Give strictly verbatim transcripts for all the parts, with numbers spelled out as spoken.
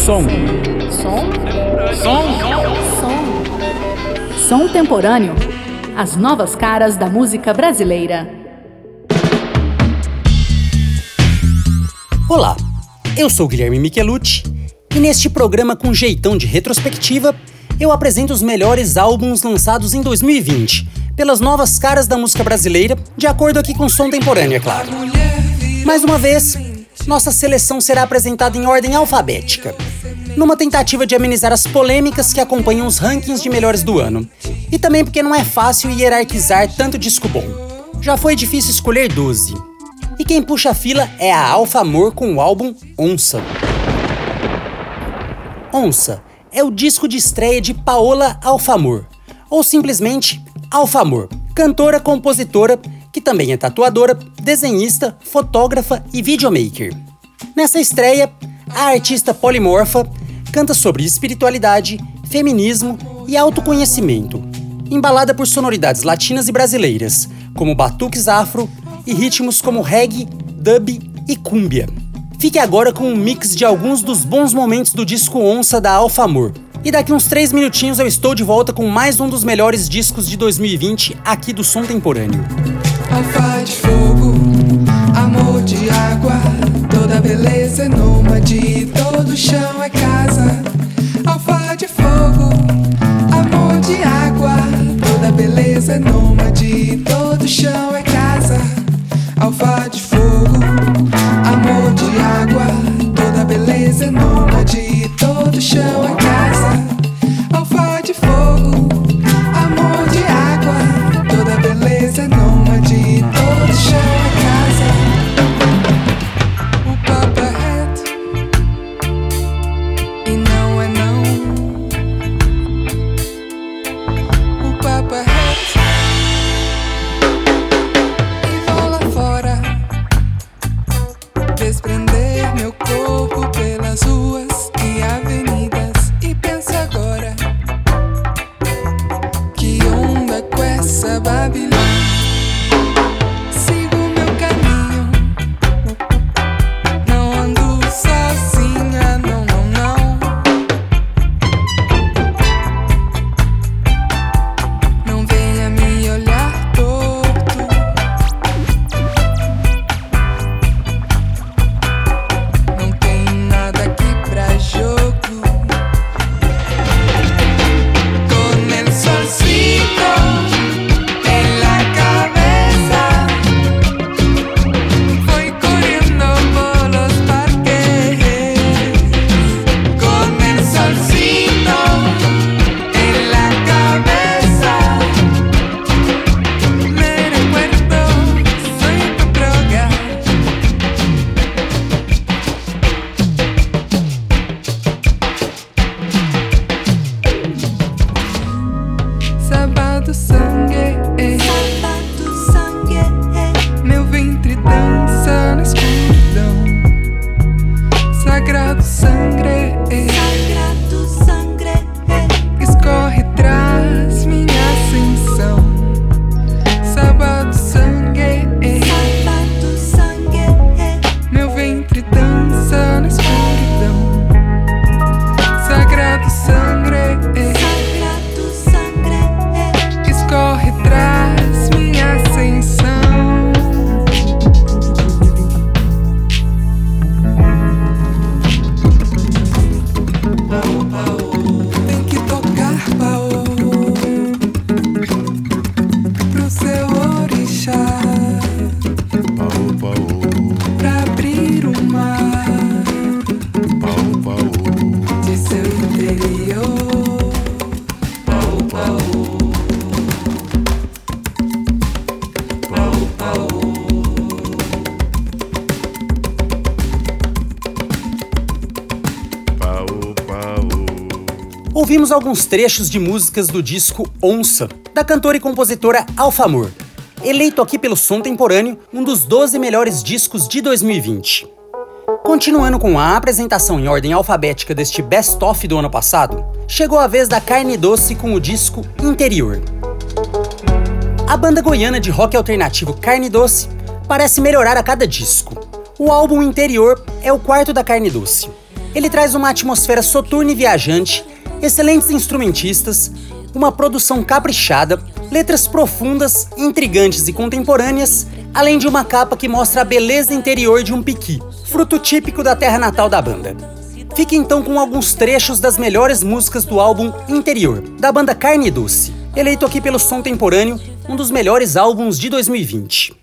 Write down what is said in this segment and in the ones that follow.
Som. Som? Som. Som. Som temporâneo. As novas caras da música brasileira. Olá, eu sou Guilherme Michelucci e neste programa com jeitão de retrospectiva, eu apresento os melhores álbuns lançados em dois mil e vinte, pelas novas caras da música brasileira, de acordo aqui com o Som Temporâneo, é claro. Mais uma vez, nossa seleção será apresentada em ordem alfabética, numa tentativa de amenizar as polêmicas que acompanham os rankings de melhores do ano, e também porque não é fácil hierarquizar tanto disco bom. Já foi difícil escolher doze. E quem puxa a fila é a Alpha Amor com o álbum Onça. Onça é o disco de estreia de Paola Alpha Amor, ou simplesmente Alpha Amor, cantora, compositora, que também é tatuadora, desenhista, fotógrafa e videomaker. Nessa estreia, a artista polimorfa canta sobre espiritualidade, feminismo e autoconhecimento, embalada por sonoridades latinas e brasileiras, como batuques afro e ritmos como reggae, dub e cúmbia. Fique agora com um mix de alguns dos bons momentos do disco Onça da Alpha Amor. E daqui uns três minutinhos eu estou de volta com mais um dos melhores discos de dois mil e vinte aqui do Som Temporâneo. Alfa de fogo, amor de água, toda beleza é nômade, todo chão é casa. Alfa de fogo, amor de água, toda beleza é nômade, todo chão é casa. Alfa de fogo, amor de água, toda beleza é nômade, todo chão é casa. Alfa de fogo, amor de água, toda beleza é nômade, todo chão é casa. O papo é reto e não é não. O papo é reto e vou lá fora desprender meu corpo pelas ruas e avenidas. E penso agora, que onda com essa Babilônia. Sigo meu caminho, não ando sozinha, não, não, não. Não venha me olhar torto. Não tem nada aqui pra jogo. Con el solcito en la cabeza, voy corriendo por los parques. Con el solcito en la cabeza, me recuerdo, soy tu droga. Sábado sangue, eh. Sábado sangue, eh. Meu ventre dança na escuridão. Sagrado sangre, eh. Sagrado sangre, eh. Escorre traz minha ascensão. Sábado sangue, eh. Sábado sangue, eh. Meu ventre dança na escuridão. Sagrado sangre, eh. Sagrado sangre, eh. Escorre traz minha ascensão. Tem que tocar baú pro seu orixá, Paô, paô, pra abrir o mar paô, paô, de seu interior. paô, paô, paô, paô. Paô, paô. Ouvimos alguns trechos de músicas do disco Onça, da cantora e compositora Alpha Amor, eleito aqui pelo Som Temporâneo um dos doze melhores discos de dois mil e vinte. Continuando com a apresentação em ordem alfabética deste best-of do ano passado, chegou a vez da Carne Doce com o disco Interior. A banda goiana de rock alternativo Carne Doce parece melhorar a cada disco. O álbum Interior é o quarto da Carne Doce. Ele traz uma atmosfera soturna e viajante, excelentes instrumentistas, uma produção caprichada, letras profundas, intrigantes e contemporâneas, além de uma capa que mostra a beleza interior de um piqui, fruto típico da terra natal da banda. Fique então com alguns trechos das melhores músicas do álbum Interior, da banda Carne Doce, eleito aqui pelo Som Temporâneo, um dos melhores álbuns de dois mil e vinte.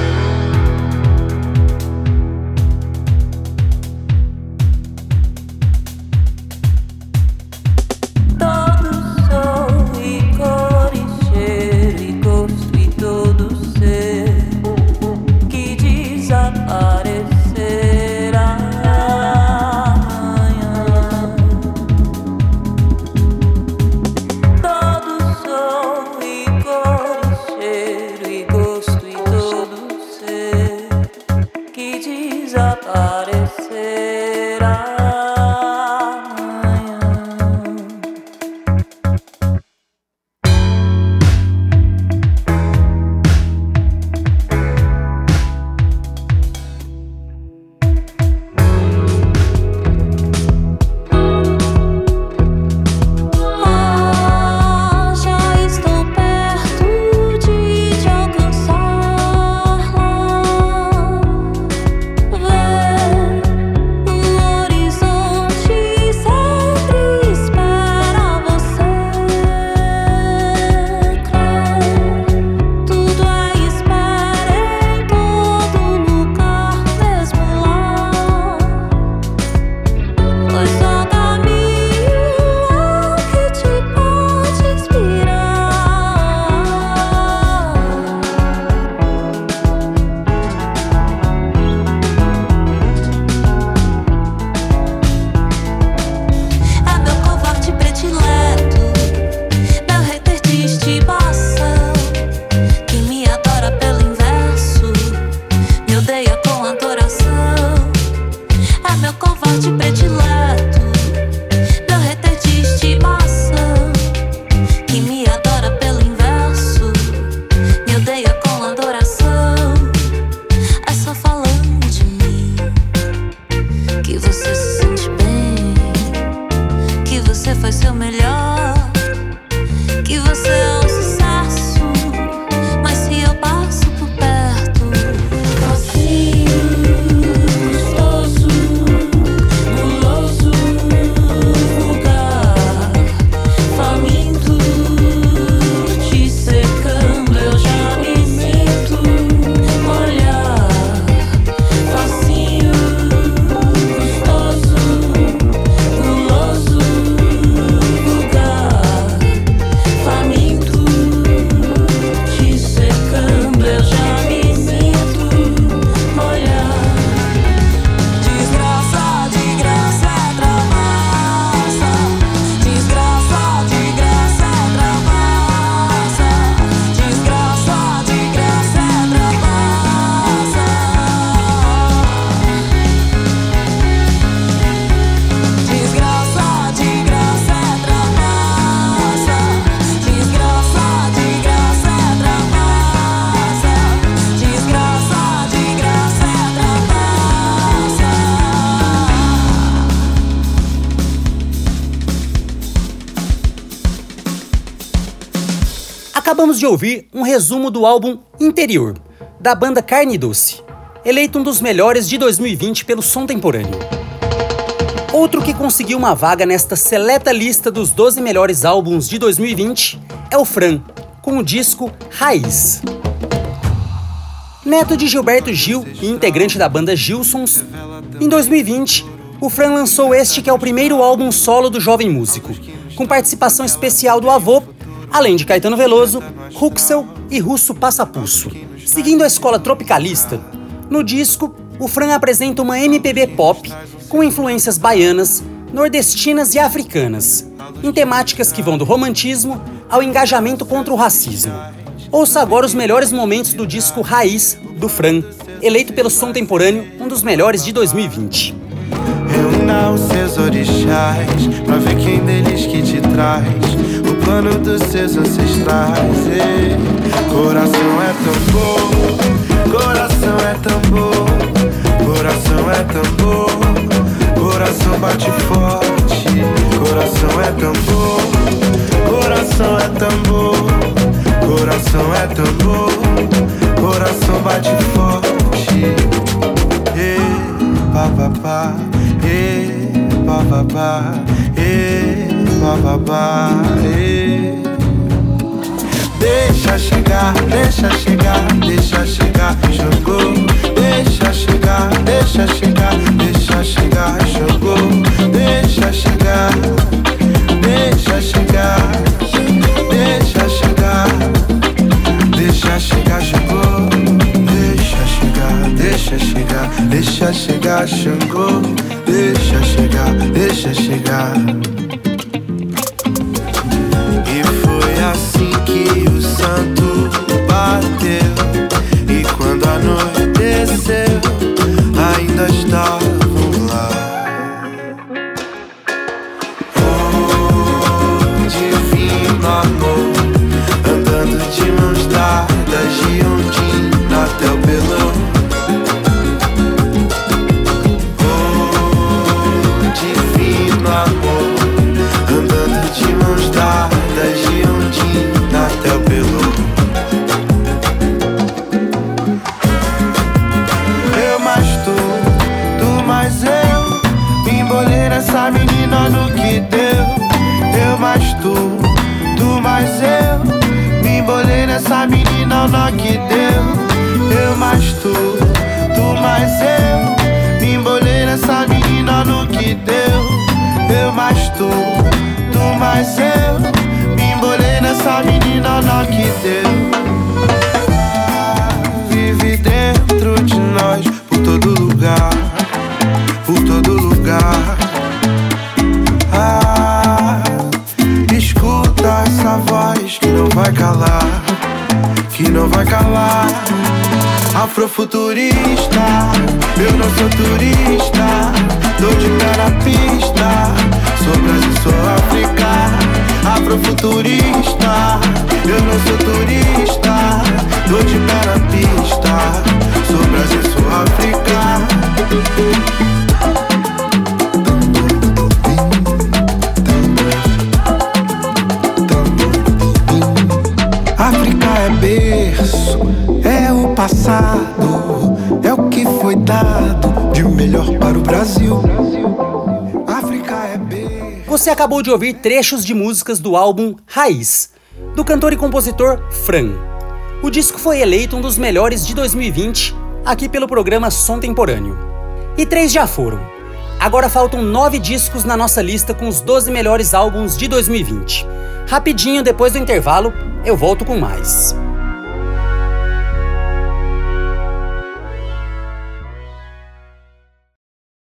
Acabamos de ouvir um resumo do álbum Interior, da banda Carne Doce, eleito um dos melhores de dois mil e vinte pelo Som Temporâneo. Outro que conseguiu uma vaga nesta seleta lista dos doze melhores álbuns de dois mil e vinte é o Fran, com o disco Raiz. Neto de Gilberto Gil e integrante da banda Gilsons, em dois mil e vinte, o Fran lançou este que é o primeiro álbum solo do jovem músico, com participação especial do avô, além de Caetano Veloso, Huxel e Russo Passapulso. Seguindo a escola tropicalista, no disco, o Fran apresenta uma M P B pop com influências baianas, nordestinas e africanas, em temáticas que vão do romantismo ao engajamento contra o racismo. Ouça agora os melhores momentos do disco Raiz, do Fran, eleito pelo Som Temporâneo, um dos melhores de dois mil e vinte. Reúna os seus orixás, pra ver quem deles que te traz o plano dos seus ancestrais. E coração é tambor, coração é tambor, coração é tambor, Coração bate forte, coração é tambor, coração é tambor, coração é tambor, coração bate forte. E papapá, e papapá, e papapá, e deixa chegar, deixa chegar, deixa chegar, Xangô. Deixa chegar, deixa chegar, deixa chegar, Xangô. Deixa chegar, deixa chegar, deixa chegar, deixa chegar, Xangô. Deixa chegar, deixa chegar, deixa chegar, Xangô. Deixa chegar, deixa chegar. Assim que o santo bateu, e quando anoiteceu, ainda estavam lá. Oh, divino amor, andando de mãos dadas de Ondina até o Pelô. Oh, divino amor, andando de mãos dadas de Ondina até o Pelô. Eu mais tu, tu mais eu, me embolei nessa menina no que deu. Eu mais tu, tu mais eu, me embolei nessa menina no que deu. Eu mais tu, tu mais eu, me embolei nessa menina no que deu. Eu mais tu, tu mais eu, me embolei nessa menina na que deu. Vive dentro de nós, por todo lugar, por todo lugar. Ah, escuta essa voz que não vai calar, que não vai calar. Afrofuturista, eu não sou turista, tô de pé na pista, sou Brasil, sou África. Afrofuturista, eu não sou turista, tô de pé na pista, sou Brasil, sou África. África é berço, é o passado, é o que foi dado de melhor para o Brasil. África é berço. Você acabou de ouvir trechos de músicas do álbum Raiz, do cantor e compositor Fran. O disco foi eleito um dos melhores de dois mil e vinte, aqui pelo programa Som Temporâneo. E três já foram. Agora faltam nove discos na nossa lista com os doze melhores álbuns de dois mil e vinte. Rapidinho, depois do intervalo, eu volto com mais.